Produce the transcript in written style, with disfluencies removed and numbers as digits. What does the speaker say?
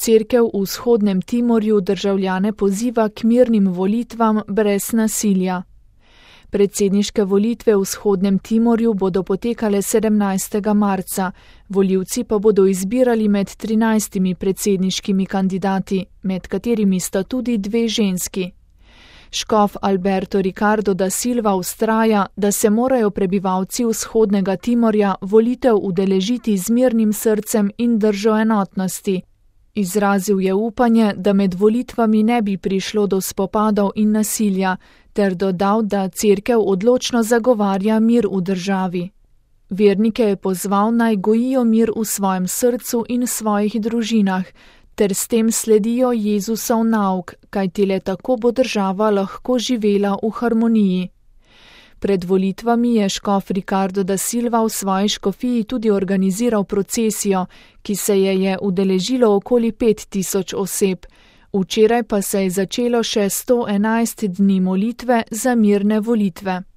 Cerkev v vzhodnem Timorju državljane poziva k mirnim volitvam brez nasilja. Predsedniške volitve v vzhodnem Timorju bodo potekale 17. marca, volivci pa bodo izbirali med 13 predsedniškimi kandidati, med katerimi sta tudi 2 ženski. Škof Alberto Ricardo da Silva vztraja, da se morajo prebivalci vzhodnega Timorja volitev udeležiti z mirnim srcem in držo enotnosti. Izrazil je upanje, da med volitvami ne bi prišlo do spopadov in nasilja, ter dodal, da cerkev odločno zagovarja mir v državi. Vernike je pozval, naj gojijo mir v svojem srcu in svojih družinah, ter s tem sledijo Jezusov nauk, kajti le tako bo država lahko živela v harmoniji. Pred volitvami je škof Ricardo da Silva v svoji škofiji tudi organiziral procesijo, ki se je udeležilo okoli 5000 oseb. Včeraj pa se je začelo še 111 dni molitve za mirne volitve.